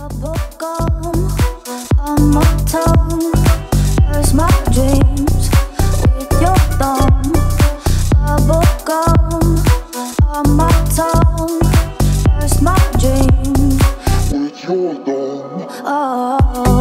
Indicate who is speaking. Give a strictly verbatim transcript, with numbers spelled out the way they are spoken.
Speaker 1: Bubblegum on my tongue. Where's my dreams with your thumb? Bubblegum on my tongue. Where's my dreams with your thumb? Oh.